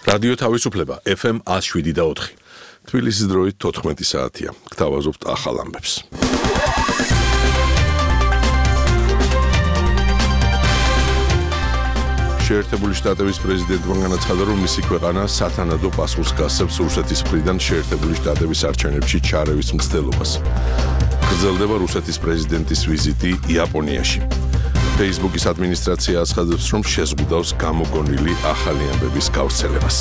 რადიო თავისუფლება FM 107.4. თბილისის დროით 14 საათია. გთავაზობთ ახალ ამბებს. შეერთებული შტატების პრეზიდენტმა განაცხადა, რომ მისი ქვეყანა სათანადო პასუხს გასცემს რუსეთის მხრიდან შეერთებული შტატების არჩევნებში ჩარევის მცდელობას. გრძელდება რუსეთის პრეზიდენტის ვიზიტი იაპონიაში. Facebook-ის ადმინისტრაცია აცხადებს, რომ შეზღუდავს გამოგონილი ახალი ამბების გავრცელებას.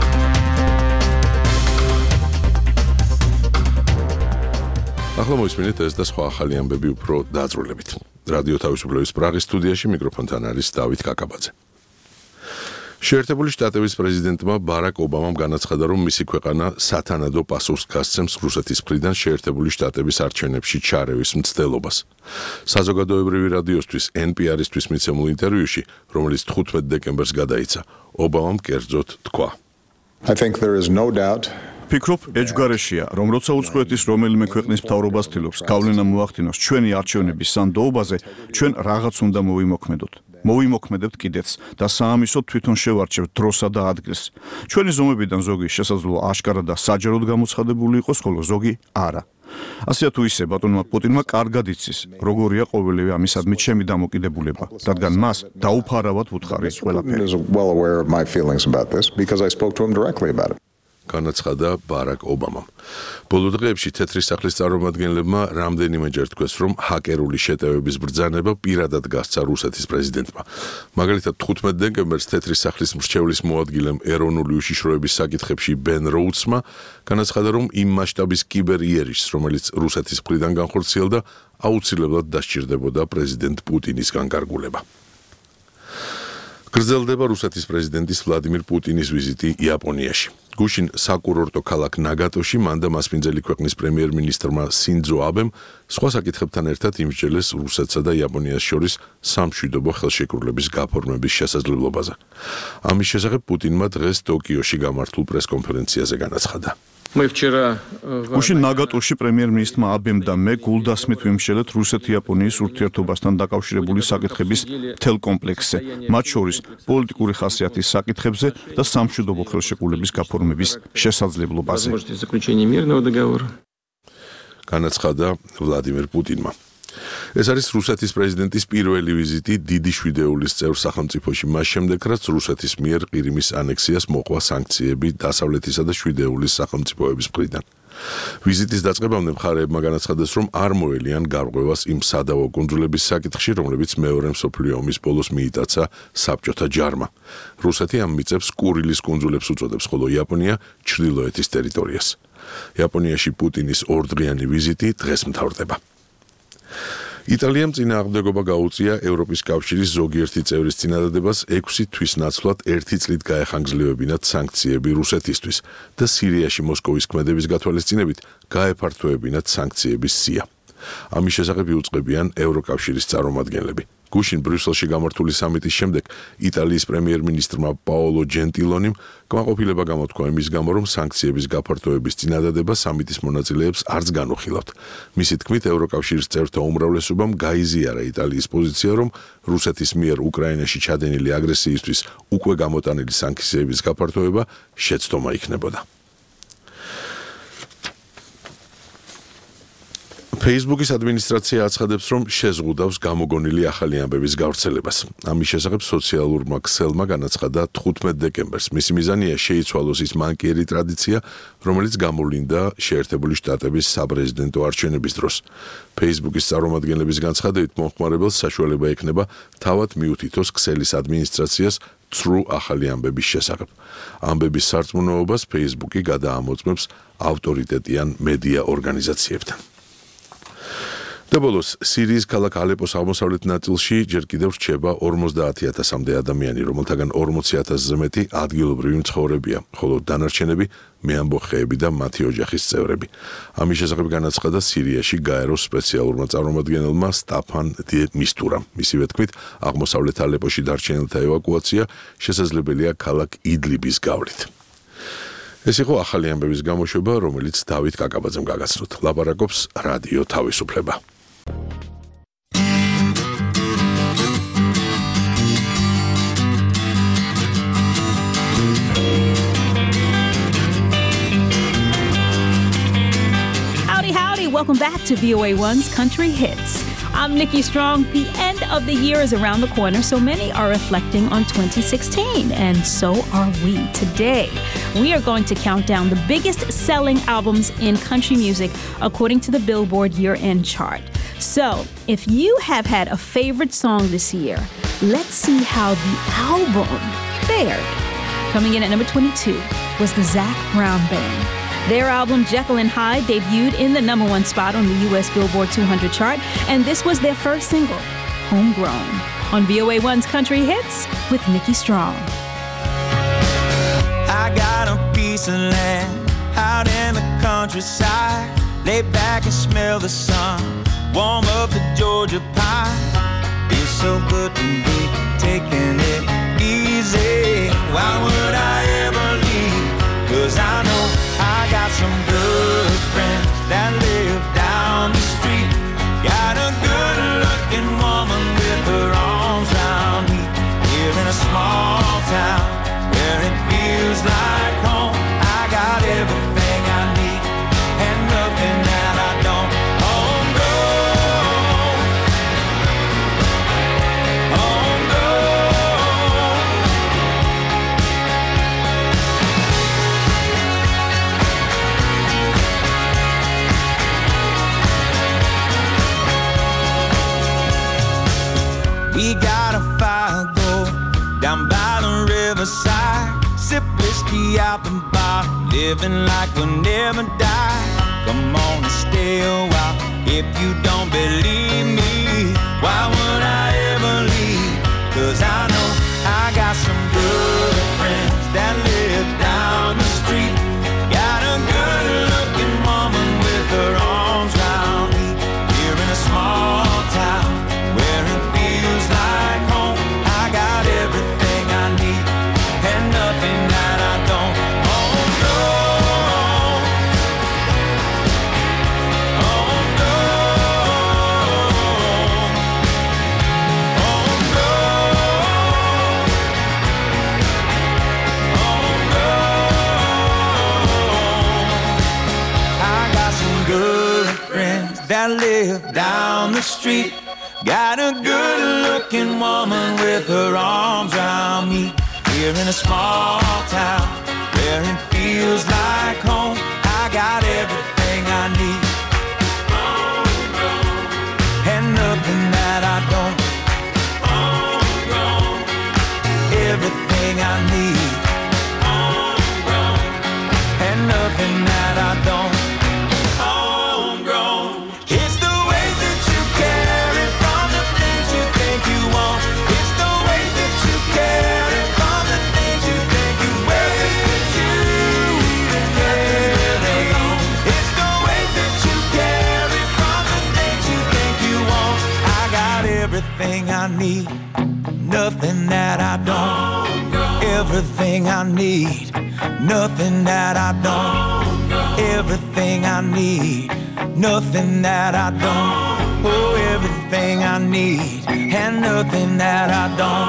ახლა მოისმინეთ ეს და სხვა ახალი ამბები უფრო დაწვრილებით. რადიო თავისუფლების პრაღის სტუდიაში მიკროფონთან არის დავით კაკაბაძე. შეერთებული შტატების პრეზიდენტმა ბარაკ ობამამ განაცხადა, რომ მისი ქვეყანა სათანადო პასუხს გასცემს რუსეთის მხრიდან შეერთებული შტატების არჩევნებში ჩარევის მცდელობას. საზოგადოებრივი რადიოსთვის NPR-ისთვის მიცემულ ინტერვიუში, რომელიც 15 დეკემბერს გადაიცა, ობამამ კერძოდ თქვა: ფიქრობ, ეჯგარეშია, რომ როცა უცხოეთის რომელიმე ქვეყნის მთავრობას ცდილობს გავლენა მოახდინოს ჩვენი არჩევნების სანდოობაზე, ჩვენ რაღაც უნდა მოვიმოქმედოთ. მოვიმოქმედებთ კიდეც და საამისოდ თვითონ შევარჩევთ დროსა და ადგილს. ჩვენი ზომებიდან ზოგი შესაძლოა აშკარად და საჯაროდ გამოცხადებული იყოს, ხოლო ზოგი არა. ასე თუ ისე ბატონმა პუტინმა კარგად იცის, როგორია ყოველივე ამისადმი ჩემი დამოკიდებულება, რადგან მას დაუფარავად ვუთხარი ყველაფერი. განაცხადა ბარაკ ობამამ. ბოლო დღეებში თეთრი სახლის წარმომადგენლებმა რამდენიმეჯერ თქვეს, რომ ჰაკერული შეტევების ბრძანება პირადად გასცა რუსეთის პრეზიდენტმა. მაგალითად 15 დეკემბერს თეთრი სახლის მრჩევლის მოადგილემ ეროვნული უშიშროების საკითხებში ბენ როუდსმა განაცხადა, რომ იმ მასშტაბის კიბერიერიში, რომელიც რუსეთის მხრიდან განხორციელდა, აუცილებლად დასჭირდებოდა პრეზიდენტ პუტინის განკარგულება. გრძელდება რუსეთის პრეზიდენტის ვლადიმირ პუტინის ვიზიტი იაპონიაში. გუშინ საკურორტო ქალაქ ნაგატოში მან და მასპინძელი ქვეყნის პრემიერ-მინისტრმა სინძო აბემ სხვა საკითხებთან ერთად იმსჯელეს რუსეთსა და იაპონიას შორის სამშვიდობო ხელშეკრულების გაფორმების შესაძლებლობაზე. ამის შესახებ პუტინმა დღეს ტოკიოში გამართულ პრესკონფერენციაზე განაცხადა. გუშინ ნაგატოში პრემიერ-მინისტრმა აბემ და მე გულდასმით ვიმსჯელეთ რუსეთ-იაპონიის ურთიერთობასთან დაკავშირებული საკითხების მთელ კომპლექსზე, მათ შორის პოლიტიკური ხასიათის საკითხებზე და სამშვიდობო ხელშეკრულების გაფორმების შესაძლებლობაზე. განაცხადა ვლადიმირ პუტინმა. ეს არის რუსეთის პრეზიდენტის პირველი ვიზიტი დიდი შვიდეულის წევრ სახელმწიფოში, მას შემდეგ, რაც რუსეთის მიერ ყირიმის ანექსიას მოყვა სანქციები დასავლეთისა და შვიდეულის სახელმწიფოების მხრიდან. ვიზიტის დაწყებამდე მხარეებმა განაცხადეს, რომ არ მოელიან გარღვევას იმ სადავო კუნძულების საკითხში, რომლებიც მეორე მსოფლიო ომის ბოლოს მიიტაცა საბჭოთა ჯარმა. რუსეთი ამ მიწებს კურილის კუნძულებს უწოდებს, ხოლო იაპონია ჩრდილოეთის ტერიტორიას. იაპონიაში პუტინის ორდღიანი ვიზიტი დღეს მთავრდება. იტალიამ წინააღმდეგობა გაუწია ევროპის კავშირის ზოგიერთი წევრის წინადადებას 6 თვის ნაცვლად 1 წლით გაეხანგრძლივებინათ სანქციები რუსეთისთვის და სირიაში მოსკოვის ქმედების გათვალისწინებით გაეფართოებინათ სანქციების სია. ამის შესახებ იუწყებიან ევროკავშირის წარმომადგენლები. გუშინ ბრიუსელში გამართული სამიტის შემდეგ იტალიის პრემიერ-მინისტრმა პაოლო ჯენტილონიმ კმაყოფილება გამოთქვა იმის გამო, რომ სანქციების გაფართოების წინადადება სამიტის მონაწილეებს არც განუხილავთ. მისი თქმით, ევროკავშირის წევრთა უმრავლესობამ გაიზიარა იტალიის პოზიცია, რომ რუსეთის მიერ უკრაინაში ჩადენილი აგრესიისთვის უკვე გამოტანილი სანქციების გაფართოება შეცდომა იქნებოდა. Facebook-ის ადმინისტრაცია აცხადებს, რომ შეზღუდავს გამოგონილი ახალი ამბების გავრცელებას. ამის შესახებ სოციალურმა ქსელმა განაცხადა 15 დეკემბერს. მისი მიზანია შეიცვალოს ის მანკიერი ტრადიცია, რომელიც გამოვლინდა შეერთებული შტატების საპრეზიდენტო არჩევნების დროს. Facebook-ის წარმომადგენლების განცხადებით, მომხმარებელს საშუალება ექნება თავად მიუთითოს ქსელის ადმინისტრაციას ცრუ ახალი ამბების შესახებ. ამბების სარწმუნოებას Facebook-ი გადაამოწმებს ავტორიტეტიან მედია ორგანიზაციებთან. და ბოლოს, სირიის ქალაქ ალეპოს აღმოსავლეთ ნაწილში ჯერ კიდევ რჩება 50,000-მდე ადამიანი, რომელთაგან 40,000-ზე მეტი ადგილობრივი მცხოვრებია, ხოლო დანარჩენები მეამბოხეები და მათი ოჯახის წევრები. ამის შესახებ განაცხადა სირიაში გაეროს სპეციალურმა წარმომადგენელმა სტაფან დე მისტურამ. მისივე თქმით, აღმოსავლეთ ალეპოში დარჩენილთა ევაკუაცია შესაძლებელია ქალაქ იდლიბის გავლით. ეს იყო ახალი ამბების გამოშვება, რომელიც დავით კაკაბაძემ გაგაცნოთ. ლაპარაკობს რადიო თავისუფლება. welcome back to VOA1's Country Hits. I'm Nikki Strong. The end of the year is around the corner, so many are reflecting on 2016, and so are we today. We are going to count down the biggest selling albums in country music according to the Billboard year-end chart. So, if you have had a favorite song this year, let's see how the album fared. Coming in at number 22 was the Zac Brown Band. Their album Jekyll and Hyde debuted in the number one spot on the U.S. Billboard 200 chart, and this was their first single, Homegrown, on VOA1's Country Hits with Nikki Strong. I got a piece of land out in the countryside. Lay back and smell the sun, warm up the Georgia pie. Feels so good to be taking it easy. Why would I ever leave? 'Cause I know I got some good friends that live down the street. Got a good-looking woman with her arms around me. Here in a small town where it feels like home. I got everything I need and nothing that I don't. Homegrown, homegrown. We got a fire go down by the riverside. Sip whiskey out the bar, living like we'll never die. Come on and stay a while if you don't believe me. Why would I ever leave? 'Cause I know I got some good friends that live down the street. Got a good-looking woman with her arms around me. Here in a small town where it feels like home. I got everything I need and nothing that I don't. Homegrown, homegrown, homegrown, homegrown. I got some good friends that live down the street. Got a good-looking woman with her arms around me. Here in a small town where it feels like home. I got everything I need and nothing that I don't. Everything I need and nothing that I don't. Homegrown. It's the way that you carry from the things you think you want. It's the way that you carry from the things you think you wear. It's you even alone. It's the way that you carry from the things you think you want. I got everything I need, nothing that I don't. Everything I need, nothing that I don't. Everything I need, nothing that I don't. Oh, everything I need and nothing that I don't.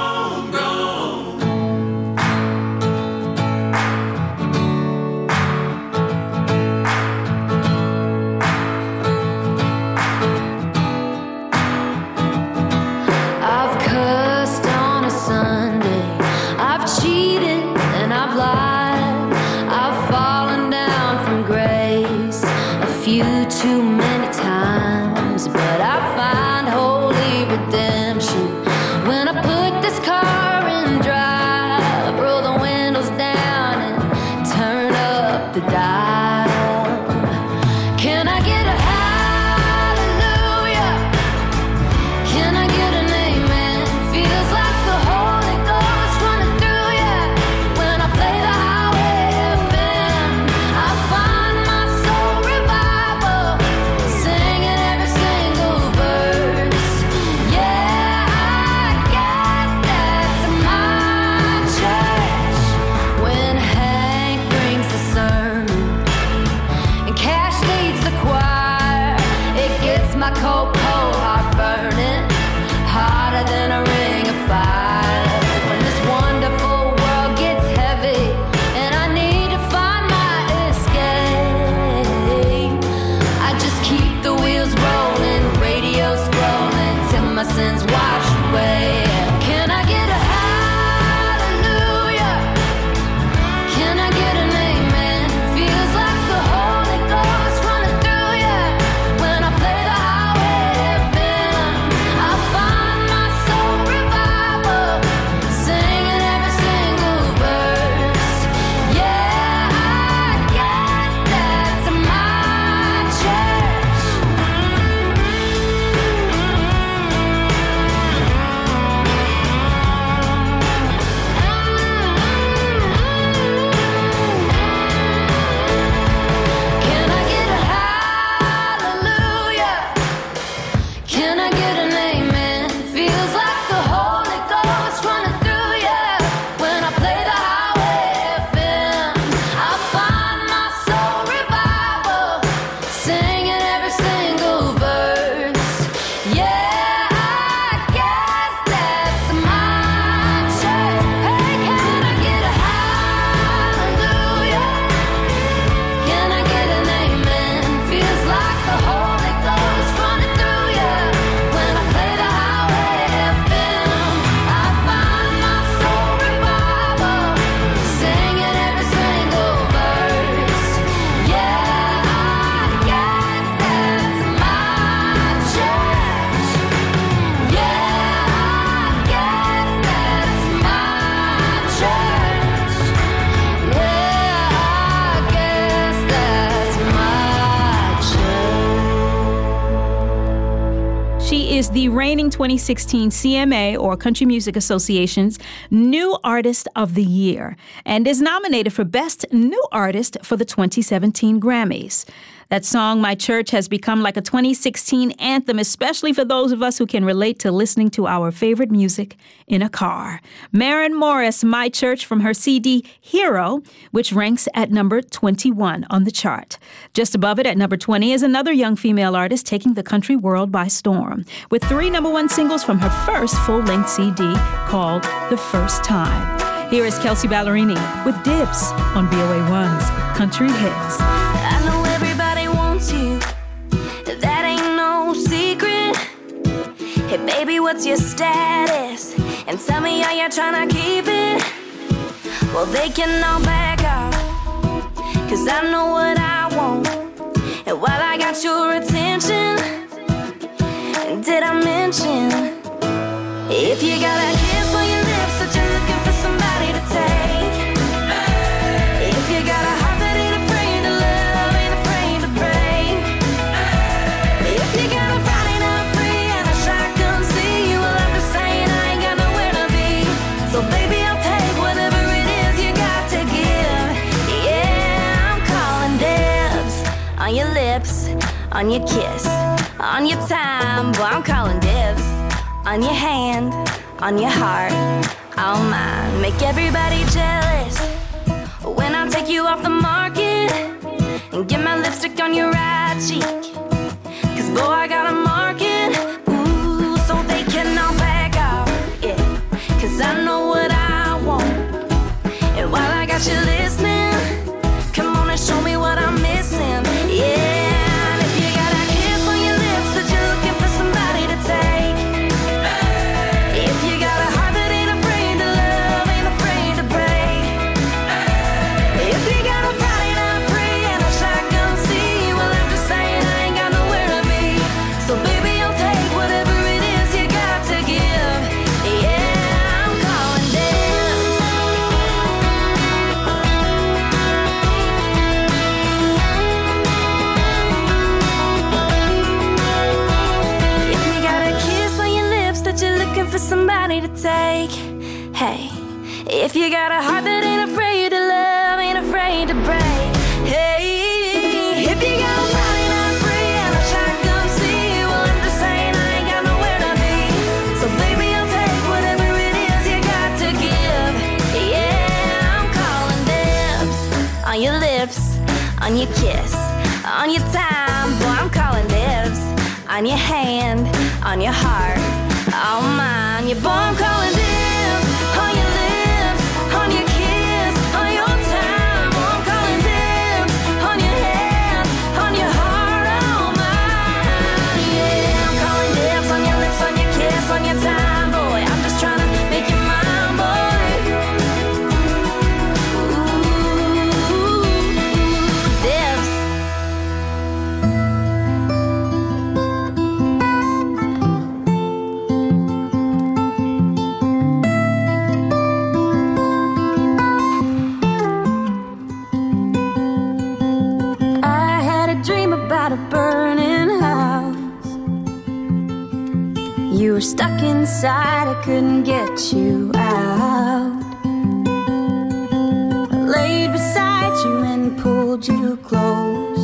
I've cussed on a Sunday, I've cheated and I've lied, I've fallen down from grace a few too many times, but I find holy redemption when I put this car in drive, roll the windows down and turn up the dial. Can I get a hallelujah? Can I get an amen? Feels like the Holy Ghost running through ya when I play the highway FM. I find my soul revival, singing every single verse. Yeah, I guess that's my church. When Hank brings the sermon and Cash leads the choir, it gets my cold, cold heart burning hotter than a ring of fire. When this wonderful world gets heavy and I need to find my escape, I just keep the She is the reigning 2016 CMA, or Country Music Association's New Artist of the Year, and is nominated for Best New Artist for the 2017 Grammys. That song, My Church, has become like a 2016 anthem, especially for those of us who can relate to listening to our favorite music in a car. Maren Morris, My Church, from her CD Hero, which ranks at number 21 on the chart. Just above it at number 20 is another young female artist taking the country world by storm, with 3 #1 singles from her first full-length CD called The First Time. Here is Kelsey Ballerini with Dibs on VOA1's Country Hits. I know everybody wants you, that ain't no secret. Hey baby, what's your status? And tell me how you're trying to keep it. Well, they can all back off, 'cause I know what I want. And while I got your attention, did I mention, if you got a kiss on your lips that you're looking for somebody to take, if you got a heart that ain't afraid to love, ain't afraid to break, if you got a Friday night free and a shotgun seat, well, I'm just saying I ain't got nowhere to be. So baby, I'll take whatever it is you got to give. Yeah, I'm calling dibs on your lips, on your kiss, on your time. Boy, I'm calling dibs on your hand, on your heart, all mine. Make everybody jealous when I take you off the market and get my lipstick on your right cheek. 'Cause boy, I got a market, ooh, so they can all back off, yeah. 'Cause I know what I want. And while I got you listening, come on and show me what I'm missing, yeah. And if you got a kiss on your lips that you're looking for somebody to take, if you got a heart that ain't afraid to love, ain't afraid to break, if you got a Friday night free and a shotgun seat, well, I'm just saying I ain't got nowhere to be. So baby, I'll take whatever it is you got to give. Yeah, I'm calling dibs. If you got a kiss on your lips that you're looking for somebody to take, hey, if you got a heart that ain't afraid to love, ain't afraid to break, hey, if you got a Friday night free and a shotgun seat, well, I'm just saying I ain't got nowhere to be. So baby, I'll take whatever it is you got to give. Yeah, I'm calling dibs on your lips, on your kiss, on your time. Boy, I'm calling dibs on your hand, on your heart, all mine. Yeah, boy, I'm calling dibs on your lips, on your kiss, on your time. Boy, I'm calling dibs on your hand, on your heart, all mine. Yeah, I'm calling dibs on your lips, on your kiss, on your time. Boy, I'm just trying to make you mine, boy. Ooh, dibs. I had a dream about a burning house. You were stuck inside, I couldn't get you out. I laid beside you and pulled you close,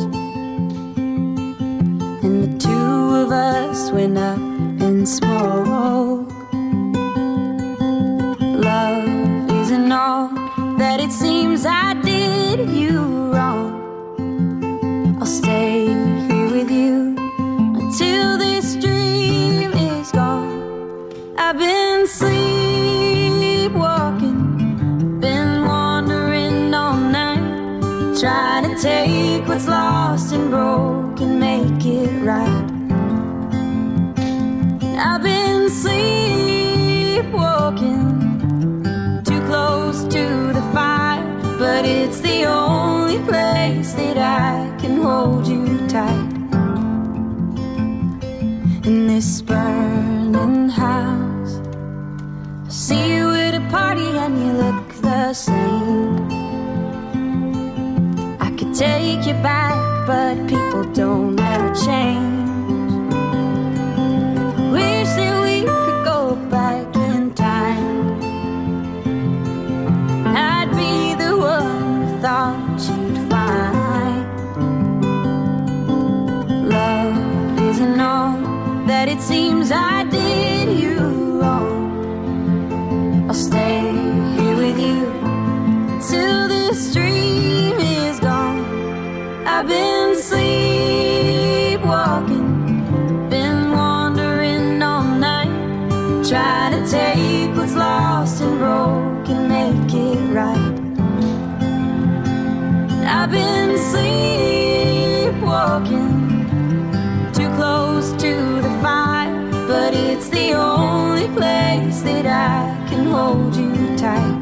and the two of us went up in smoke. Love isn't all that it seems. I did you wrong. I'll stay here with you until this dream is gone. I've been sleepwalking, been wandering all night, trying to take what's lost and broken, make it right. I've been sleepwalking, too close to the fire, but it's the only place that I can hold you tight. In this burning house, I see you at a party and you look the same. I could take you back, but people don't ever change. that it seems I did you wrong. I'll stay here with you till this dream is gone. I've been sleepwalking, been wandering all night, trying to take what's lost and broken, make it right. I've been sleepwalking, too close to the fire, but it's the only place that I can hold you tight.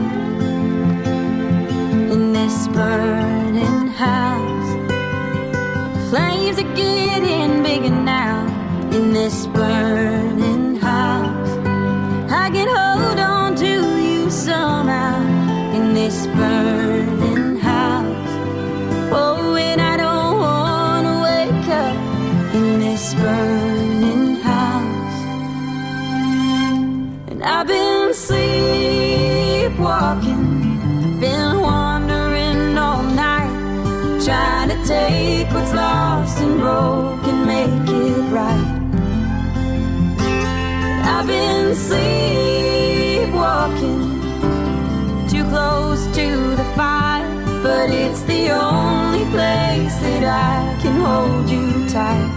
In this burning house, the flames are getting bigger now. In this burning house, I can hold on to you somehow. In this burning house, oh, and I don't wanna wake up in this burning house. And I've been sleepwalking, been wandering all night, trying to take what's lost and broken, make it right. I've been sleepwalking, too close to the fire, but it's the only place that I can hold you tight.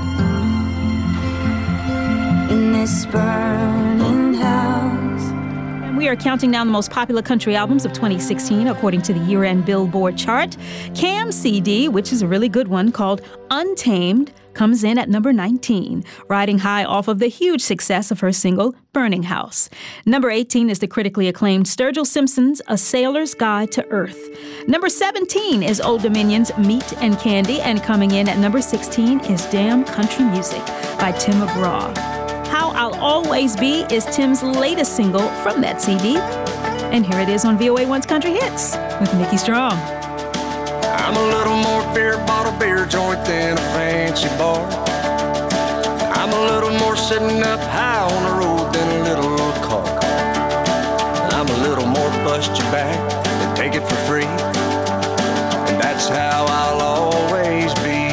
In this burning house. And we are counting down the most popular country albums of 2016 according to the year-end Billboard chart. Cam's CD, which is a really good one, called Untamed, comes in at number 19, riding high off of the huge success of her single, Burning House. Number 18 is the critically acclaimed Sturgill Simpson's A Sailor's Guide to Earth. Number 17 is Old Dominion's Meat and Candy, and coming in at number 16 is Damn Country Music by Tim McGraw. How I'll Always Be is Tim's latest single from that CD. And here it is on VOA1's Country Hits with Nikki Strong. I'm a little more beer bottle beer joint than a fancy bar. I'm a little more sitting up high on the road than a little old car. I'm a little more bust your back and take it for free. And that's how I'll always be.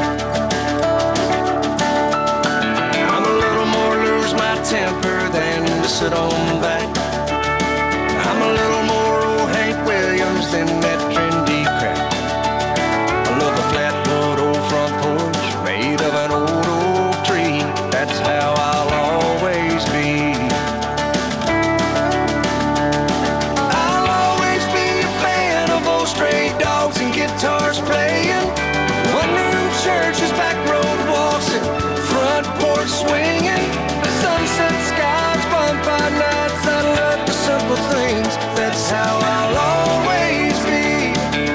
I'm a little more lose my temper than to sit on back. I'm a little more old Hank Williams than that trendy crap. I love a flatwood old front porch made of an old oak tree. That's how I'll always be. I'll always be a fan of old stray dogs and guitars playing, one-room churches, back road walks, and front porch swinging. Sunset skies, bonfire nights, I love the simple things. That's how I'll always be.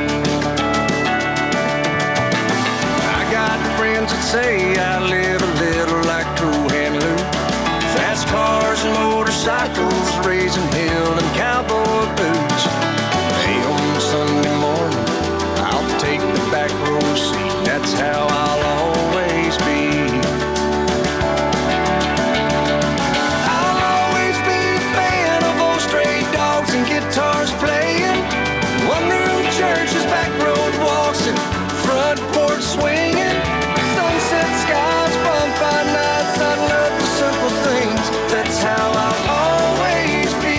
I got friends that say I live a little like Cool Hand Lou. Fast cars and motorcycles, raising hell and cowboy boots. Hey, on Sunday morning, I'll take the back row seat. That's how I'll always be. I'll always be a fan of old stray dogs and guitars playing, one-room churches, back road walks, and front porch swinging. Sunset skies, bonfire nights, I love the simple things. That's how I'll always be.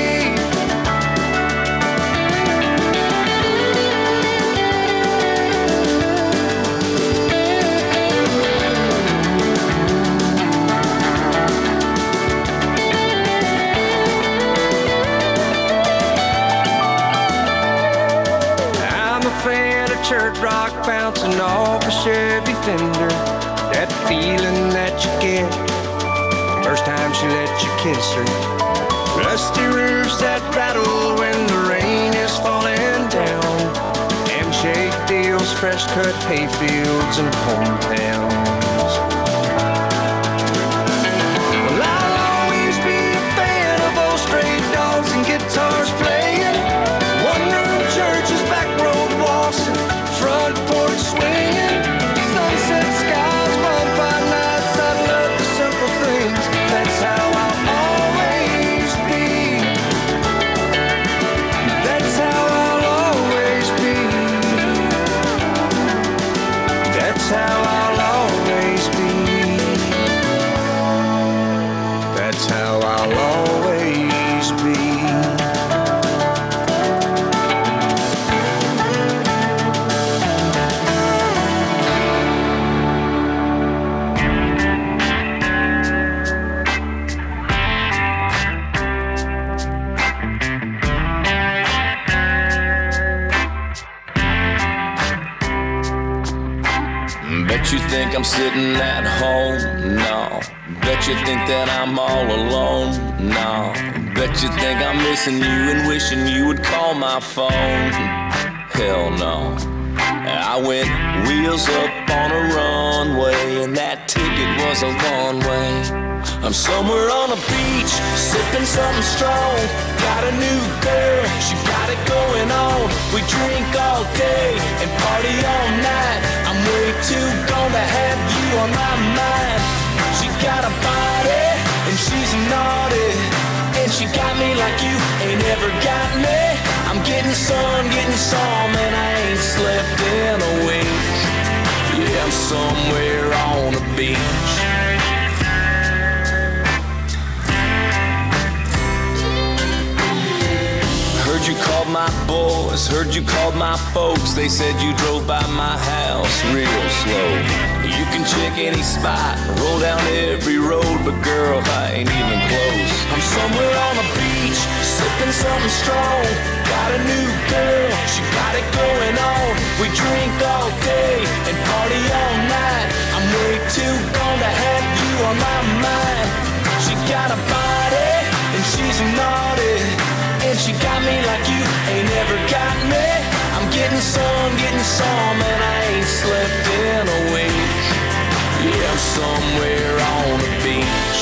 I'm a fan of church rock bouncing off a Chevy fender. That feeling that you get first time she let you kiss her. Rusty roofs that rattle when the rain is falling down. Handshake deals, fresh cut hay fields and hometowns. Well, I'll always be a fan of old stray dogs and guitars playing, one-room churches, back road walks, and front porch swinging. Sunset skies, bonfire nights, I love the simple things. That's how I'll always be. That's how I'll always be. That's how I'll always be. think I'm sitting at home? No. Bet you think that I'm all alone? No. Bet you think I'm missing you and wishing you would call my phone? Hell no. I went wheels up on a runway, and that ticket was a one-way. I'm somewhere on a beach, sipping something strong. Got a new girl, she got it going on. We drink all day and party all night. I'm way too gone to have you on my mind. She got a body and she's naughty, and she got me like you ain't ever got me. I'm getting sun, getting some, and I ain't slept in a week. Yeah, I'm somewhere on a beach. Heard you called my boys, heard you called my folks. They said you drove by my house real slow. You can check any spot, roll down every road, but girl, I ain't even close. I'm somewhere on a beach, sipping something strong. Got a new girl, she got it going on. We drink all day and party all night. I'm way too gone to have you on my mind. She got a body and she's naughty, and she got me like you ain't ever got me. I'm getting some, and I ain't slept in a week. Yeah, I'm somewhere on the beach.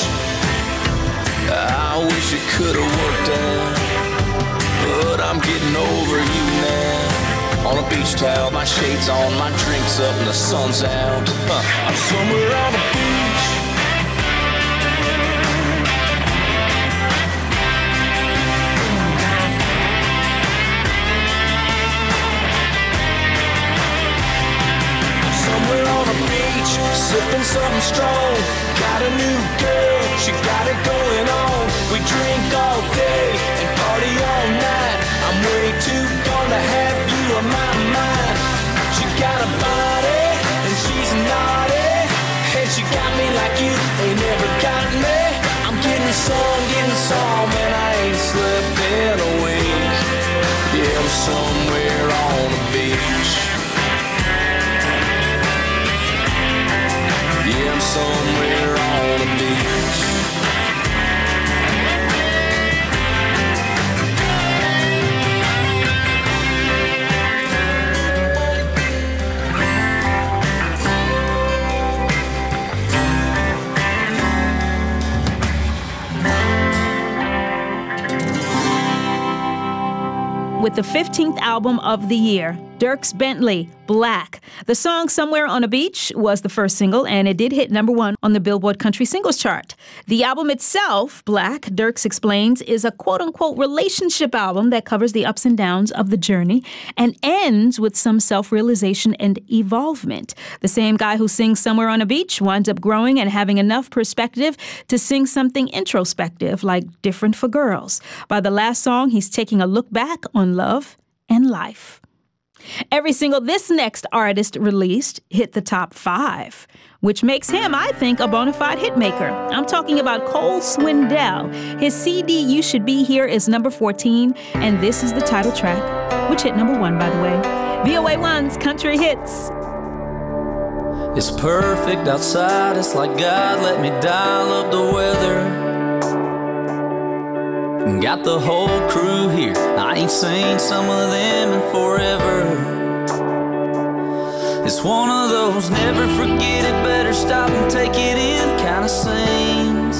I wish it could've worked out, but I'm getting over you now. On a beach towel, my shades on, my drinks up, and the sun's out. I'm somewhere on the beach. Somewhere on a beach, sipping something strong. Got a new girl, she got it going on. We drink all day and party all night. I'm way too gone to have you on my mind. She got a body and she's naughty, and she got me like you ain't never got me. I'm getting some, and I ain't slept in a week. Yeah, I'm somewhere on the beach. Yeah, I'm somewhere on the beach. With the 15th album of the year, Dierks Bentley, Black. The song Somewhere on a Beach was the first single, and it did hit #1 on the Billboard Country Singles Chart. The album itself, Black, Dierks explains, is a quote-unquote relationship album that covers the ups and downs of the journey and ends with some self-realization and evolvement. The same guy who sings Somewhere on a Beach winds up growing and having enough perspective to sing something introspective like Different for Girls. By the last song, he's taking a look back on love and life. Every single this next artist released hit the top 5, which makes him, I think, a bona fide hitmaker. I'm talking about Cole Swindell. His CD, You Should Be Here, is number 14, and this is the title track, which hit #1, by the way. VOA1's Country Hits. It's perfect outside, it's like God let me dial up the weather. Got the whole crew here, I ain't seen some of them in forever. It's one of those never forget it, better stop and take it in kind of scenes.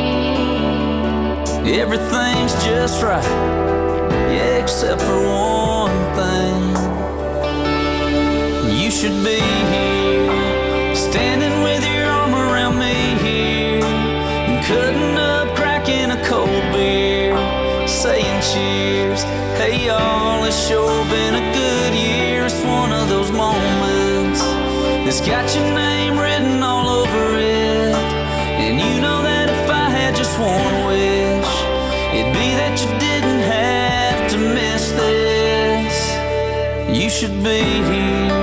Everything's just right, yeah, except for one thing. You should be here, standing with your arm around me here, and cutting up, cracking a cold beer, saying cheers. Hey y'all, it's sure been a good year. It's one of those moments that's got your name written all over it. And you know that if I had just one wish, it'd be that you didn't have to miss this. You should be here.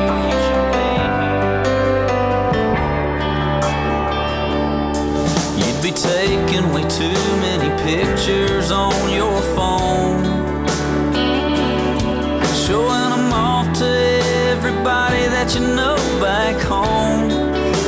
You'd be taking way too many pictures on your phone, showing them off to everybody that you know back home.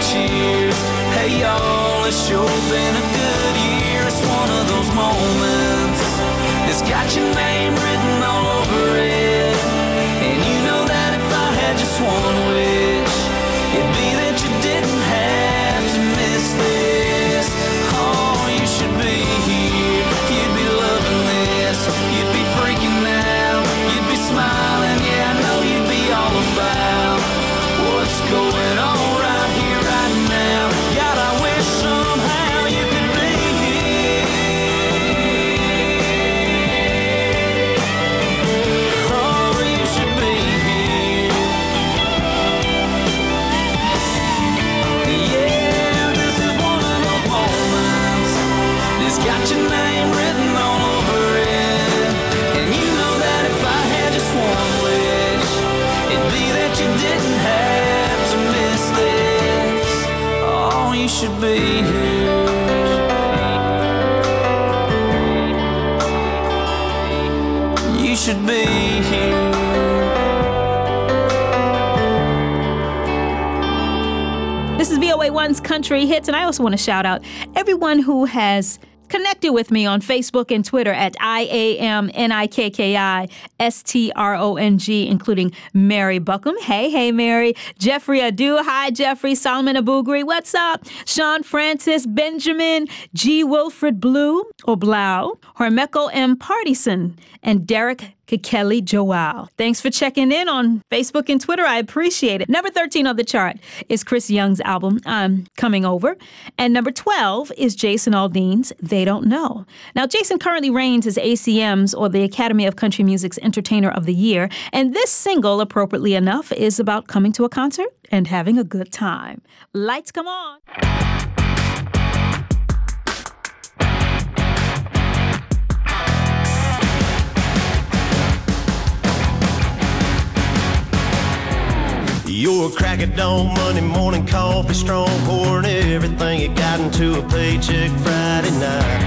cheers. Hey y'all, it's sure been a good year. It's one of those moments that's got your name written all over it. And you know that if I had just one wish, it'd be that you didn't have to miss this. Oh, you should be here, you'd be loving this, you'd be freaking out, you'd be smiling, yeah, I know you'd be all about what's going on right here, right now. God, I wish somehow you could be here. Oh, you should be here. Yeah, this is one of those moments that's got your name written all over it. And you know that if I had just one wish, it'd be that you didn't have to miss this. Oh, you should be here. You should be here. This is VOA1's Country Hits, and I also want to shout out everyone who has connected with me on Facebook and Twitter at IAMNIKKISTRONG, including Mary Buckham. Hey, Mary. Jeffrey Adu. Hi, Jeffrey. Solomon Abugri. What's up? Sean Francis, Benjamin, G. Wilfred Blue, or Blau, Hormeko M. Partison, and Derek Kikeli Joao. Thanks for checking in on Facebook and Twitter. I appreciate it. Number 13 on the chart is Chris Young's album, I'm Coming Over. And number 12 is Jason Aldean's They Don't Know. Now, Jason currently reigns as ACM's, or the Academy of Country Music's, Entertainer of the Year. And this single, appropriately enough, is about coming to a concert and having a good time. Lights come on. You're a crack at dawn, Monday morning coffee, strong, pouring everything you got into a paycheck Friday night.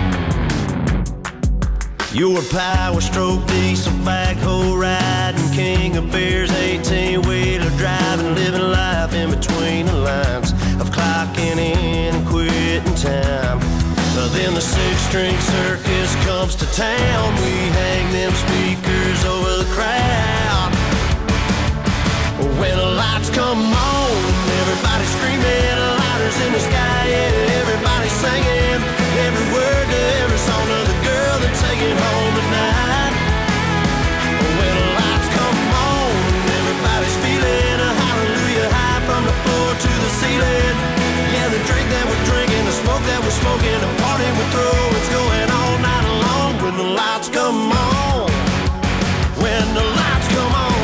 You're a power stroke, diesel backhoe riding, king of beers, 18-wheeler driving, living life in between the lines of clocking in and quitting time. Then the six-string circus comes to town, we hang them speakers over the crowd. When the lights come on, everybody screaming, lighters in the sky, yeah, everybody singing every word to every song of the girl they're taking home tonight. When the lights come on, everybody's feeling a hallelujah high from the floor to the ceiling. Yeah, the drink that we're drinking, the smoke that we're smoking, the party we throw, it's going all night long. When the lights come on, when the lights come on.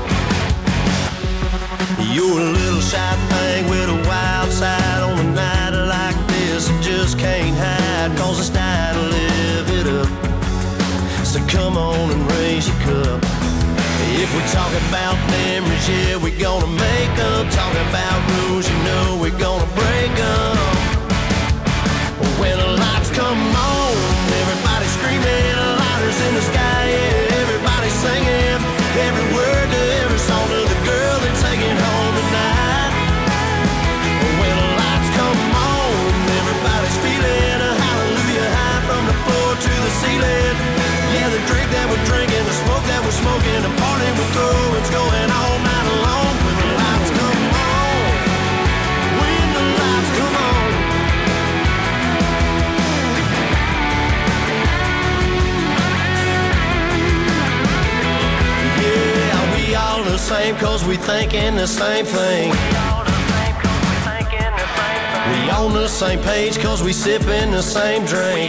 You're a little shy thing with a wild side on a night like this. You just can't hide, cause it's time to live it up. So come on and raise your cup. If we're talking about memories, yeah, we're gonna make them. Talking about rules, you know we're gonna break them. When the lights come on, everybody screaming, lighters in the sky, yeah, everybody singing every word to every song of the girl they're taking home tonight. When the lights come on, everybody's feeling a hallelujah high from the floor to the ceiling. Yeah, the drink that we're drinking, the smoke that we're smoking, the party we throw, it's going all night long. When the lights come on, when the lights come on. All the same cause we thinking the same thing. We on the same page cause we sipping the same drink.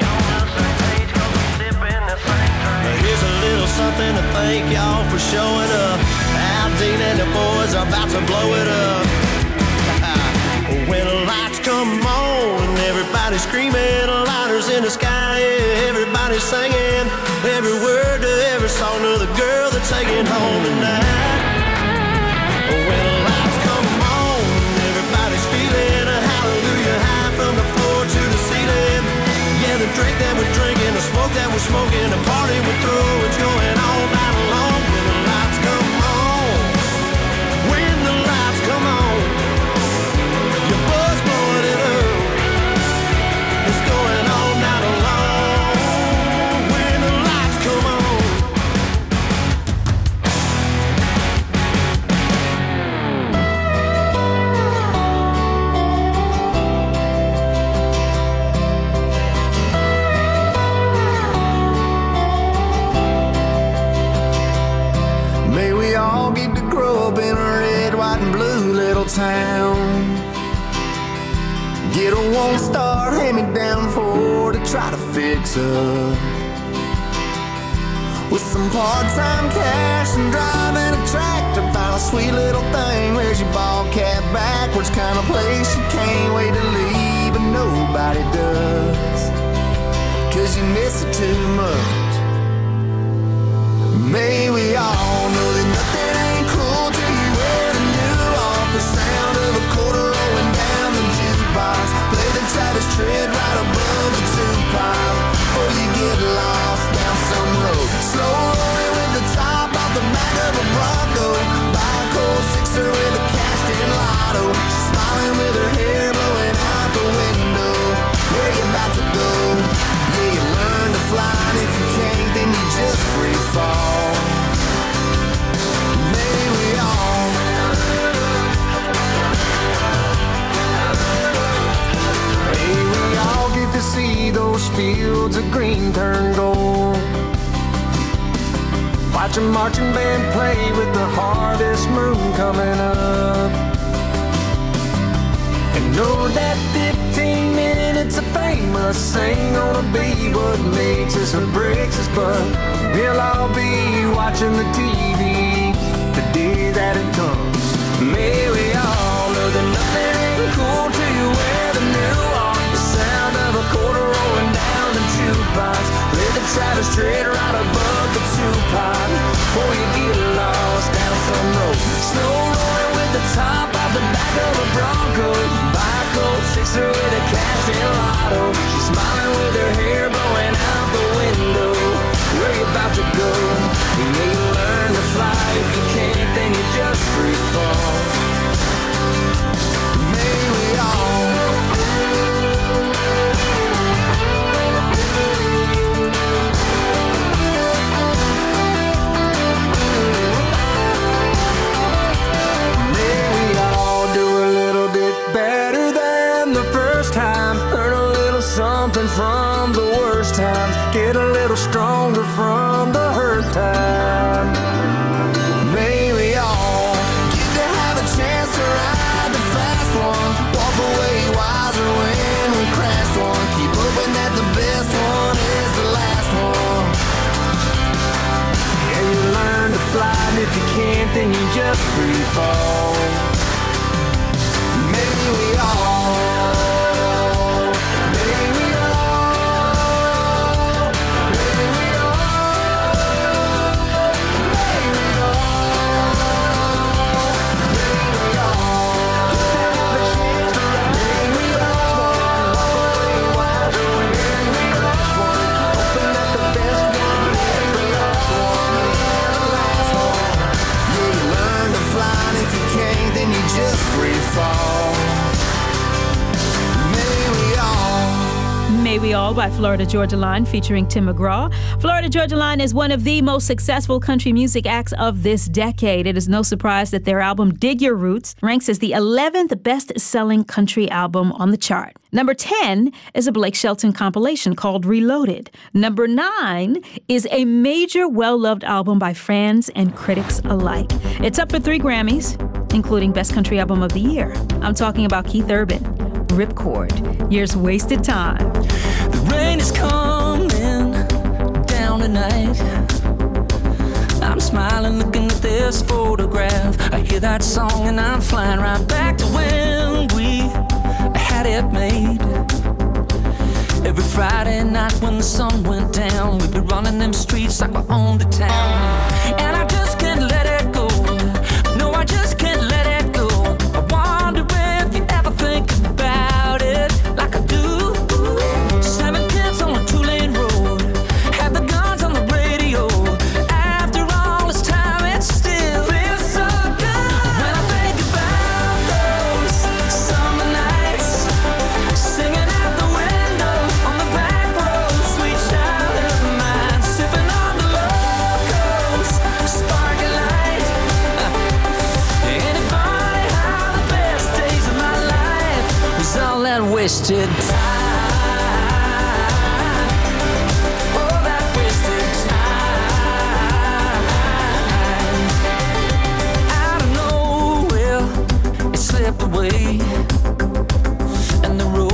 Here's a little something to thank y'all for showing up. Aldine and the boys are about to blow it up. When the lights come on and everybody's screaming, lighters in the sky, yeah, everybody's singing every word to every song of the girl they're taking home tonight. When the lights come on, everybody's feeling a hallelujah high from the floor to the ceiling. Yeah, the drink that we're drinking, the smoke that we're smoking, the party we throw, it's going all night long. When the lights come on, when the lights come on, your buzz blows. Get a one-star hand-me-down Ford to try to fix up. With some part-time cash and driving a tractor, found a sweet little thing. Where's your ball cap backwards? Kind of place you can't wait to leave, but nobody does, 'cause you miss it too much. May we all know that nothing ain't cool till you wear the new off. The sound of a quarter rolling down the jukebox. Play the Travis Tritt right above the two-pile, before you get lost down some road. Slow rolling with the top off the back of a Bronco. Buy a cold sixer with a cashed-in lotto. She's smiling with her hair blowing out the window. Where you about to go? Yeah, you learn to fly, and if you can't, then you just free fall. May we all get to see those fields of green turn gold. Watch a marching band play with the harvest moon coming up. And know that 15 minutes of fame us ain't gonna be what makes us or breaks us, but we'll all be watching the TV the day that it comes. May we all know that nothing ain't cool till you wear the new off. The sound of a quarter rolling down the jukebox. Play the Travis Tritt right above the two-pot, before you get lost down some road. Snow rolling with the top off the back of a Bronco. Buy a cold sixer with a cash-in lotto. She's smiling with her hair blowing out the window. Where you about to go? You may learn to fly. If you can't, then you just free fall. May we all something from the worst times, get a little stronger from the hurt time. May we all get to have a chance to ride the fast one, walk away wiser when we crash one, keep hoping that the best one is the last one. Yeah, you learn to fly, and if you can't, then you just free fall. Maybe we all just free fall. May We All by Florida Georgia Line featuring Tim McGraw. Florida Georgia Line is one of the most successful country music acts of this decade. It is no surprise that their album Dig Your Roots ranks as the 11th best-selling country album on the chart. Number 10 is a Blake Shelton compilation called Reloaded. Number 9 is a major well-loved album by fans and critics alike. It's up for 3 Grammys, including Best Country Album of the Year. I'm talking about Keith Urban, Ripcord, Years Wasted Time. The rain is coming down tonight. I'm smiling looking at this photograph. I hear that song and I'm flying right back to when we had it made. Every Friday night when the sun went down, we'd be running them streets like we owned the town. And I just can't let it go. No, I just can't let it go. I wonder if you ever think about it like I do. 7 kids on a 2-lane road, had the guns on the radio. After all this time, it still feels so good. When I think about those summer nights, singing out the window on the back road, sweet child of mine, sipping on the locals, sparkling light. Ain't it funny how the best days of my life was all that wasted time? All that wasted time. Out of nowhere, it slipped away, and the road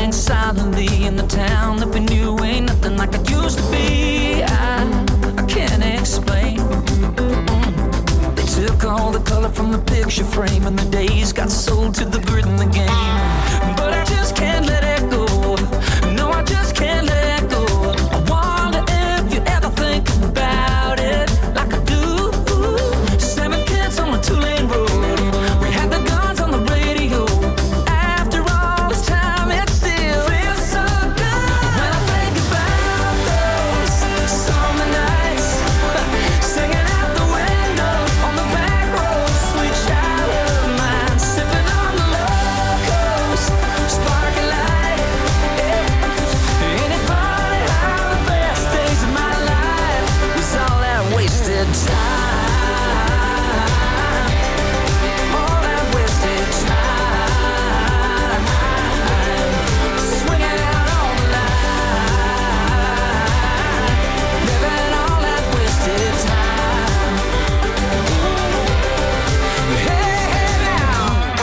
sang silently in the town that we knew ain't nothing like it used to be. I can't explain. They took all the color from the picture frame and the days got sold to the bird in the game. But I just can't let it go. No, I just can't let it go. I wonder if you ever think about it like I do. 7 kids on a 2-lane road. We had the guns on the radio. After all this time, it still feels so good. When I think about those summer nights, singing out the window on the back road, sweet child of mine, sipping on the locos, sparking light. Ain't it funny how the best days of my life was all that wasted time? All that wasted time, swinging out on the line, living all that wasted time. Hey, hey now.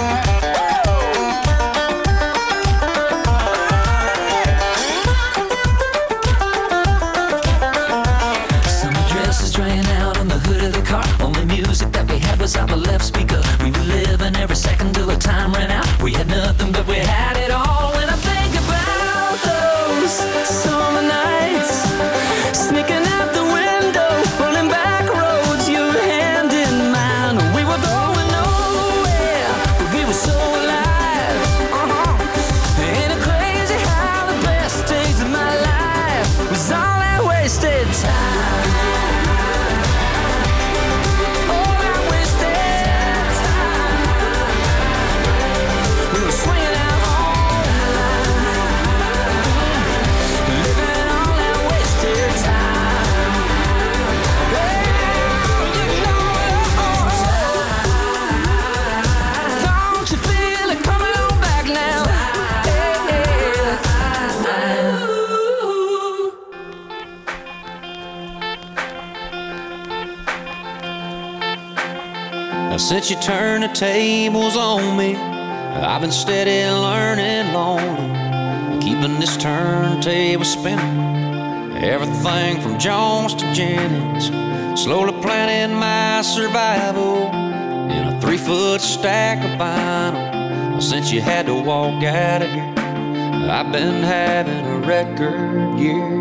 Summer dresses drying out on the hood of the car. Only music that we had was out the left speaker. We were living every second till the time ran out. We had nothing, but we had it all. When I think about those summer nights, sneaking out the window, running back roads, your hand in mine. We were going nowhere, but we were so alive. Ain't it crazy how the best days of my life was all that wasted time? All that wasted time. We were swinging out all the line, living all that wasted time. Hey, you know it all. Don't you feel it coming on back now? Since you turned the tables on me, I've been steady learning lonely, keeping this turntable spinning. Everything from Jones to Jennings, slowly planning my survival in a 3-foot stack of vinyl. Since you had to walk out of here, I've been having a record year.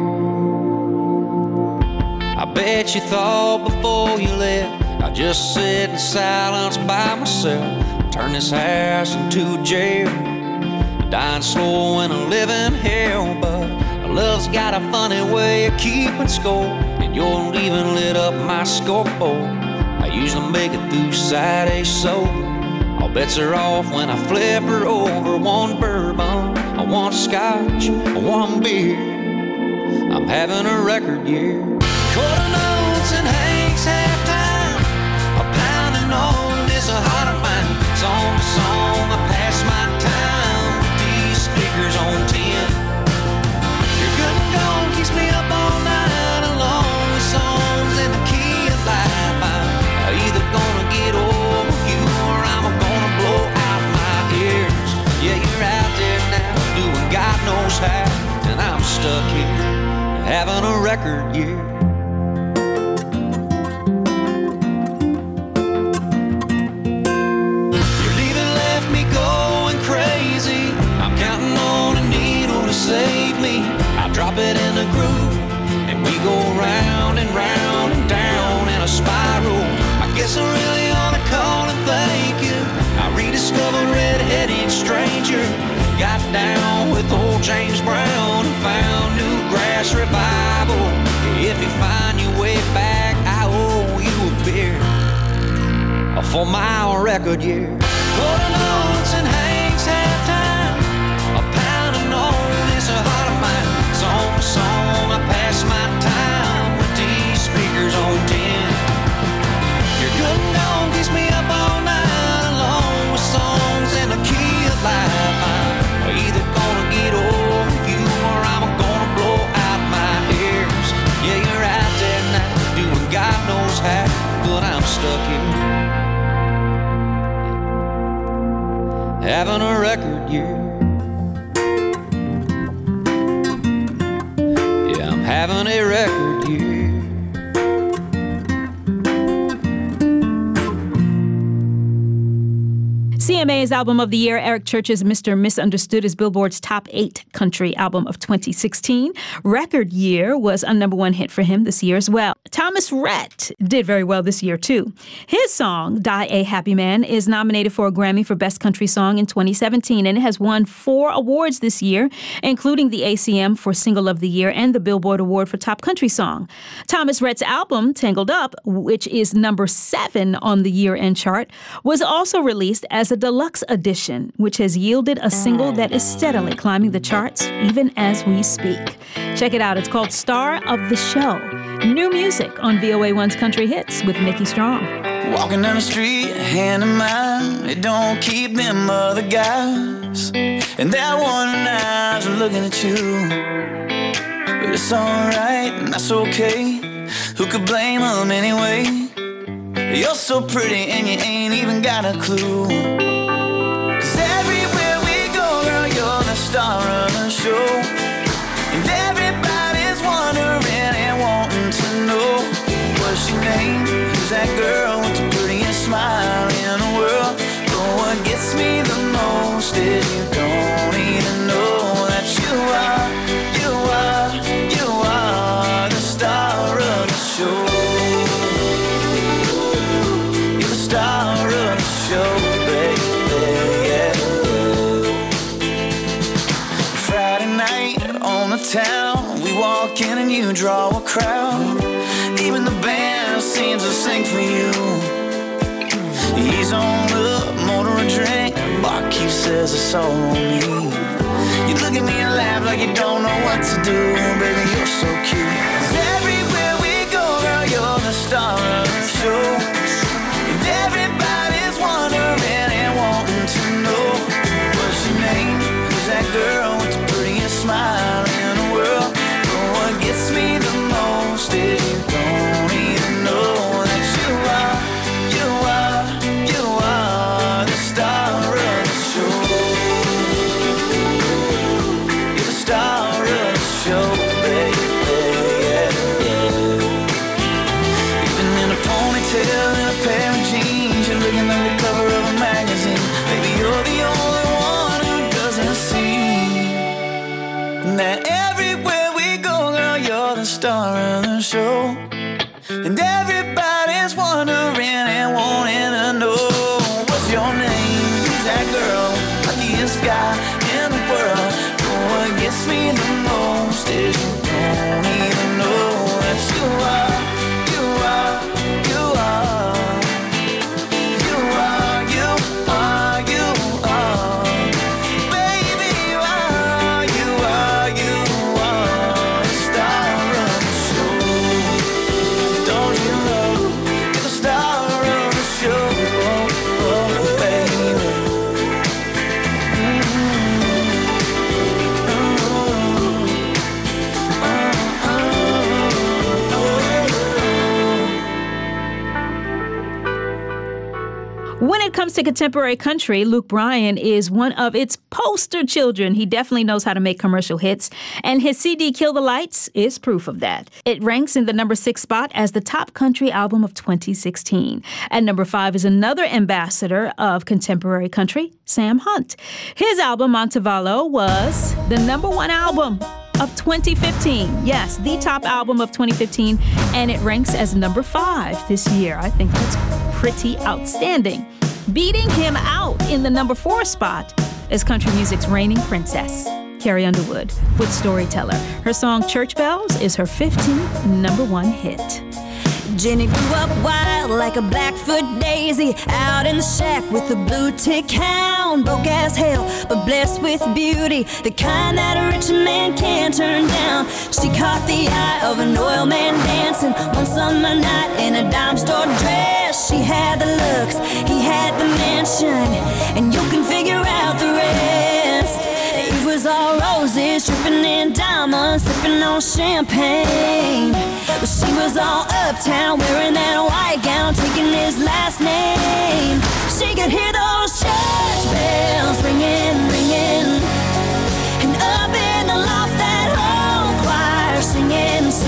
I bet you thought before you left I'd just sit in silence by myself, turn this house into a jail, dying slow in a living hell. But love's got a funny way of keeping score, and your leaving lit up my scoreboard. I usually make it through Saturday sober. All bets are off when I flip her over. One bourbon, one scotch, one beer. I'm having a record year. Quarter notes and Hank's halftime, a pounding on this heart of mine. Song to song, I pass my time with these speakers on 10. Your good and gone keeps me up all night alone with songs in the key of life. I'm either gonna get over you or I'm gonna blow out my ears. Yeah, you're out there now doing God knows how, and I'm stuck here having a record year. Save me, I drop it in a groove, and we go round and round and down in a spiral. I guess I really ought to call and thank you. I rediscovered Red-Headed Stranger, got down with old James Brown, and found new grass revival. If you find your way back, I owe you a beer for my record year. Quarter notes and Hank's halftime, a pounding on this heart of mine. Song to song, I pass my time with these speakers on 10. Your good and gone keeps me up all night alone with songs in the key of life. I'm either gonna get over you or I'm gonna blow out my ears. Yeah, you're out there now doing God knows how, but I'm stuck here having a record year. having a record year. CMA's Album of the Year, Eric Church's Mr. Misunderstood, is Billboard's top 8 country album of 2016. Record Year was a number 1 hit for him this year as well. Thomas Rhett did very well this year, too. His song, Die a Happy Man, is nominated for a Grammy for Best Country Song in 2017, and it has won 4 awards this year, including the ACM for Single of the Year and the Billboard Award for Top Country Song. Thomas Rhett's album, Tangled Up, which is number 7 on the year-end chart, was also released as a deluxe edition, which has yielded a single that is steadily climbing the charts even as we speak. Check it out. It's called Star of the Show. New music on VOA1's Country Hits with Nikki Strong. Walking down the street, hand in mine, it don't keep them other guys. And that one eyes are looking at you. But it's alright, and that's okay. Who could blame them anyway? You're so pretty and you ain't even got a clue. 'Cause everywhere we go, girl, you're the star of the show. And everybody's wondering and wanting to know, what's your name? Who's that girl with the prettiest smile in the world? But what gets me the most is you don't even know that you are the star of the show. Star of the show, baby, yeah. Friday night on the town, we walk in and you draw a crowd. Even the band seems to sing for you. He's on up, motor a drink, barkeep says it's all on me. You look at me and laugh like you don't know what to do, baby, you're so cute. 'Cause everywhere we go, girl, you're the star of the show. Everybody's wondering and wanting to know, what's your name? Who's that girl with the prettiest smile in the world? But what gets me the most is you don't even know that you are the star of the show. You're the star of the show, baby, yeah, yeah. Even in a ponytail and a pair of jeans, you're looking like the cover of a magazine. Baby, you're the only one who doesn't see that everywhere we go, girl, you're the star of the show. And everybody's wondering and wanting to know, what's your name? Who's that girl? Luckiest guy in the world. But what gets me the most is you don't even know that you are. When it comes to contemporary country, Luke Bryan is one of its poster children. He definitely knows how to make commercial hits, and his CD, Kill the Lights, is proof of that. It ranks in the number 6 spot as the top country album of 2016. At number 5 is another ambassador of contemporary country, Sam Hunt. His album, Montevallo, was the number 1 album of 2015. Yes, the top album of 2015, and it ranks as number 5 this year. I think that's pretty outstanding. Beating him out in the number 4 spot is country music's reigning princess, Carrie Underwood, with Storyteller. Her song Church Bells is her 15th number 1 hit. Jenny grew up wild like a Blackfoot daisy, out in the shack with a blue tick hound, broke as hell but blessed with beauty, the kind that a rich man can't turn down. She caught the eye of an oil man dancing one summer night in a dime store dress. She had the looks, he had the mansion, and you can figure out the rest. It was all roses, dripping in diamonds, sipping on champagne. But she was all uptown, wearing that white gown, taking his last name. She could hear those church bells ringing, ringing, and up in the loft that whole choir singing,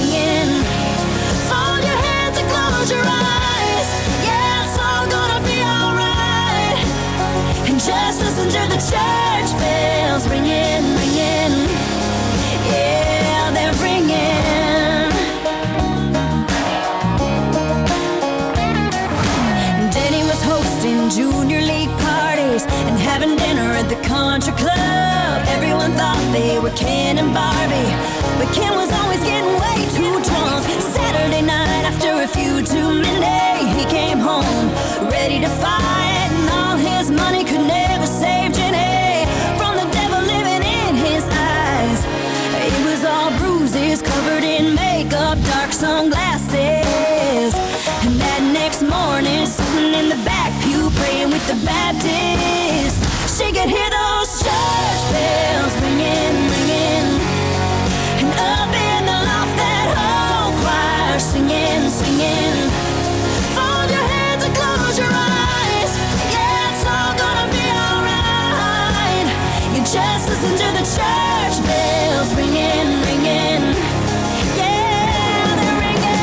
thought they were Ken and Barbie, but Ken was always getting way too drunk. Saturday night after a few too many, he came home ready to fight, and all his money could never save Jenny from the devil living in his eyes. It was all bruises, covered in makeup, dark sunglasses. And that next morning, sitting in the back pew praying with the Baptist, she could hear those church bells ringing, ringing. And up in the loft, that whole choir singing, singing. Fold your hands and close your eyes. Yeah, it's all gonna be alright. You just listen to the church bells ringing, ringing. Yeah, they're ringing.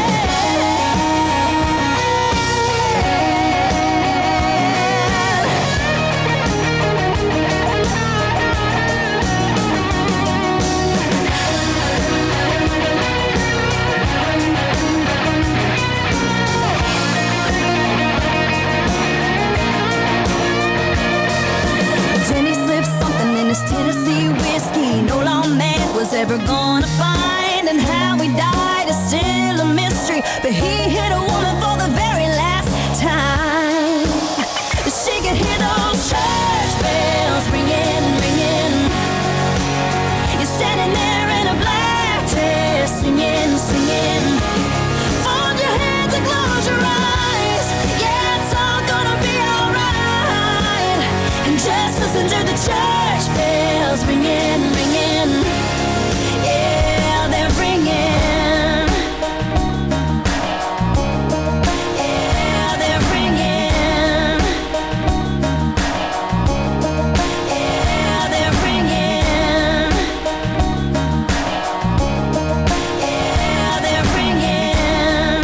Jenny slipped something in his Tennessee whiskey no lawman was ever gonna find, and how he died is still a mystery, but he hit a woman for the very last time. She could hear those church bells ringing, ringing. You're standing there in a black dress, singing, singing. Fold your hands and close your eyes. Yeah, it's all gonna be alright. And just listen to the church bells ringing, ringing. Yeah, they're ringing. Yeah, they're ringing. Yeah, they're ringing. Yeah, they're ringing.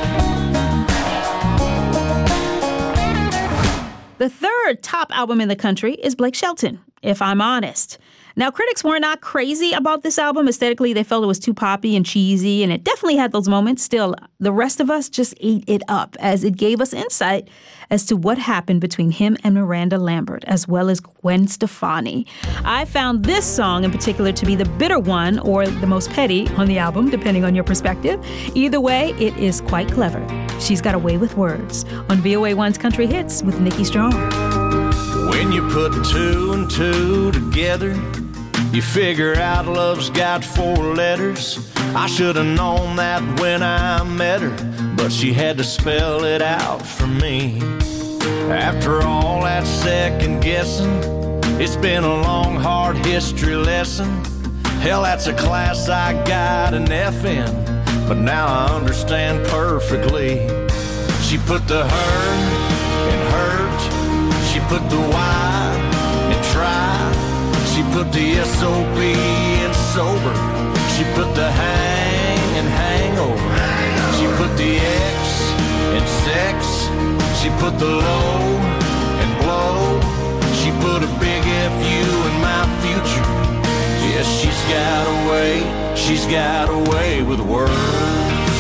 The third top album in the country is Blake Shelton, If I'm Honest. Now, critics were not crazy about this album. Aesthetically, they felt it was too poppy and cheesy, and it definitely had those moments. Still, the rest of us just ate it up, as it gave us insight as to what happened between him and Miranda Lambert, as well as Gwen Stefani. I found this song in particular to be the bitter one, or the most petty on the album, depending on your perspective. Either way, it is quite clever. She's Got a Way with Words on VOA1's Country Hits with Nikki Strong. When you put two and two together, you figure out love's got four letters. I should have known that when I met her, but she had to spell it out for me. After all that second guessing, it's been a long, hard history lesson. Hell, that's a class I got an F in, but now I understand perfectly. She put the her in hurt, she put the Y in try, she put the SOB in sober, she put the hang in hangover, she put the X in sex, she put the low in blow, she put a big FU in my future. Yes, she's got a way with words.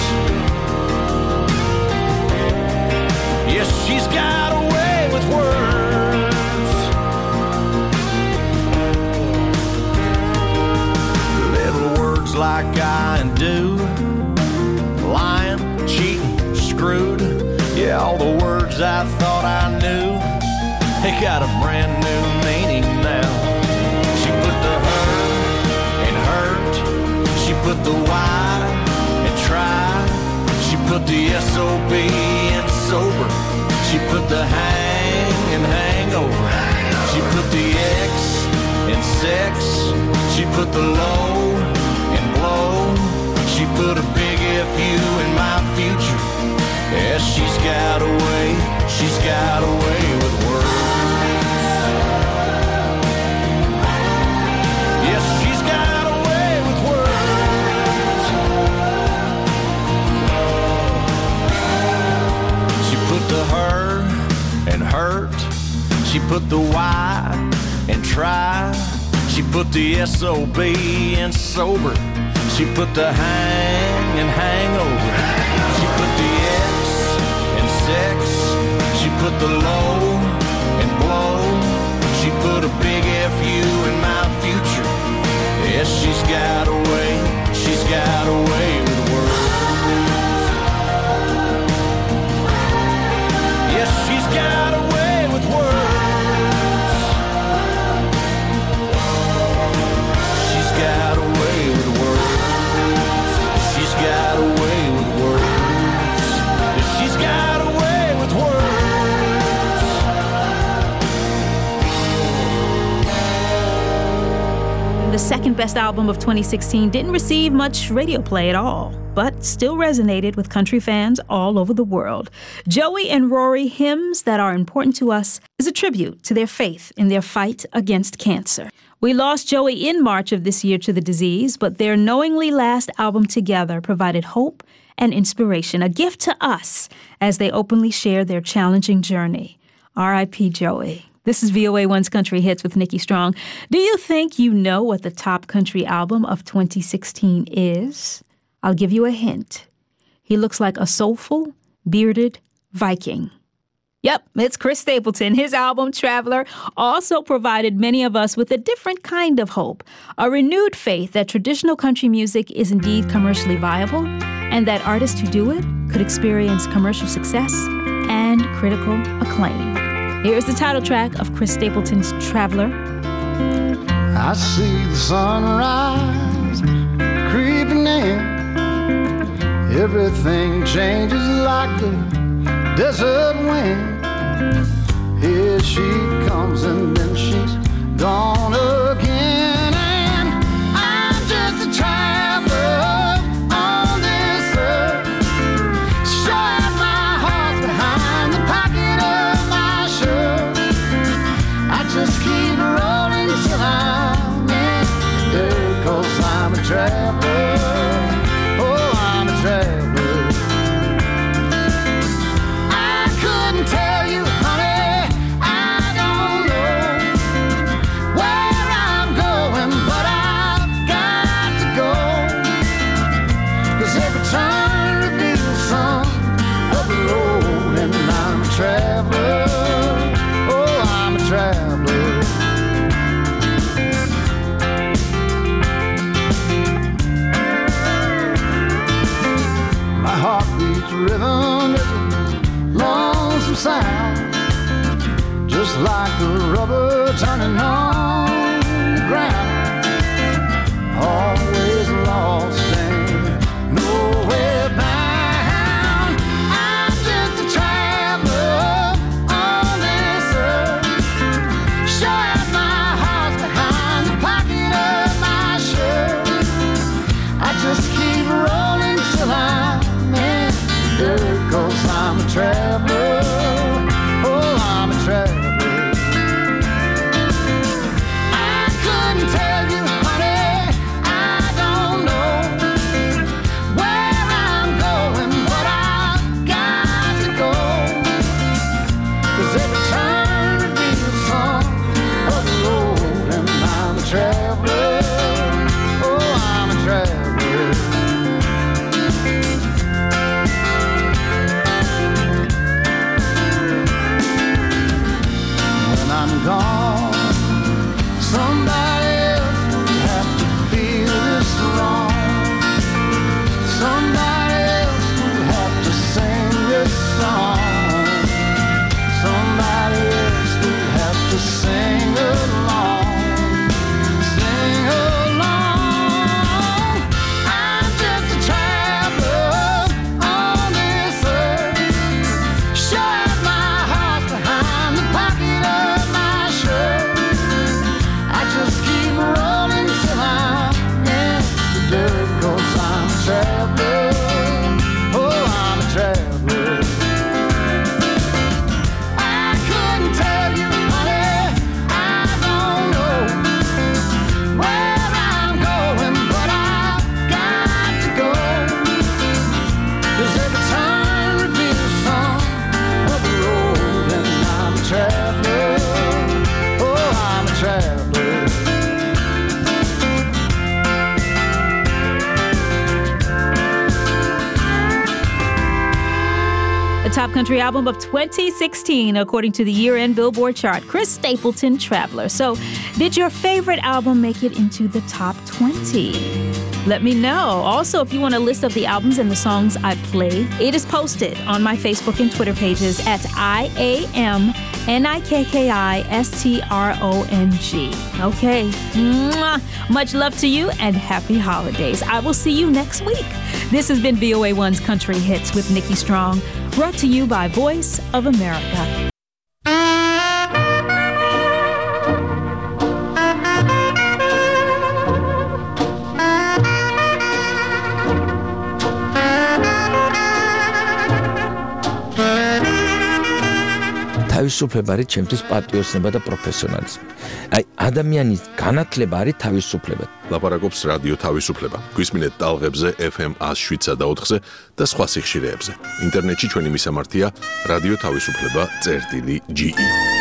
Yes, she's got a way with words. Little words like I and do, lying, cheating, screwed. Yeah, all the words I thought I knew, they got a brand new meaning now. She put the her in hurt, she put the Y in try, she put the SOB in sober, she put the hang in hangover, she put the X in sex, she put the low in blow, she put a big FU in my future. Yes, she's got a way with words. Yes, she's got a way with words. She put the her and hurt, she put the Y and try, she put the SOB and sober, she put the hang and hangover, she put the X in sex, she put the low and blow, she put a big FU in my future. The second best album of 2016 didn't receive much radio play at all, but still resonated with country fans all over the world. Joey and Rory, Hymns That Are Important to Us, is a tribute to their faith in their fight against cancer. We lost Joey in March of this year to the disease, but their knowingly last album together provided hope and inspiration, a gift to us as they openly share their challenging journey. R.I.P. Joey. This is VOA1's Country Hits with Nikki Strong. Do you think you know what the top country album of 2016 is? I'll give you a hint. He looks like a soulful, bearded Viking. Yep, it's Chris Stapleton. His album, Traveler, also provided many of us with a different kind of hope, a renewed faith that traditional country music is indeed commercially viable, and that artists who do it could experience commercial success and critical acclaim. Here's the title track of Chris Stapleton's Traveler. I see the sunrise creeping in. Everything changes like the desert wind. Here she comes and then she's gone again. And I'm just a traveler on this earth. Showing my heart behind the pocket of my shirt. I just keep rolling till I'm in there, 'cause I'm a traveler. Oh, I'm a traveler. I couldn't tell you, honey, I don't know where I'm going, but I've got to go. 'Cause every turn reveals some of the road, and I'm a traveler. Oh, I'm a traveler. My heart beats rhythm is a lonesome sound, just like the rubber turning on the ground. Always lost and nowhere bound. I'm just a traveler on this earth, showing my heart behind the pocket of my shirt. I just keep rolling till I'm in dirt, 'cause I'm a traveler. Oh, I'm a traveler. I couldn't tell you, honey, I don't know where I'm going, but I've got to go. 'Cause every turn reveals some of the road, and I'm a traveler. Oh, I'm a traveler. When I'm gone, somebody else will have to feel this wrong. Somebody else will have to sing this song. Somebody else will have to sing along. Sing along. I'm just a traveler on this earth, showing my heart behind the pocket of my shirt. I just keep rolling till I'm in the dirt, 'cause I'm a traveler. Oh, I'm a traveler. I couldn't tell you, honey, I don't know where I'm going, but I've got to go. 'Cause every turn reveals some of the road, and I'm a traveler. Oh, I'm a traveler. The top country album of 2016, according to the year-end Billboard chart, Chris Stapleton, Traveler. So, did your favorite album make it into the top 20? Let me know. Also, if you want a list of the albums and the songs I played, it is posted on my Facebook and Twitter pages at IAMNIKKISTRONG. Okay. Mwah. Much love to you and happy holidays. I will see you next week. This has been VOA1's Country Hits with Nikki Strong, brought to you by Voice of America. თავისუფლება არის ჩემთვის პატრიოტიზმი და პროფესიონალიზმი. აი, ადამიანის განათლება არის თავისუფლება. ლაპარაკობს რადიო თავისუფლება. გვისმინეთ ტალღებზე FM 107-სა და 4-ზე და სხვა სიხშირეებზე. ინტერნეტში ჩვენი მისამართია რადიო თავისუფლება.ge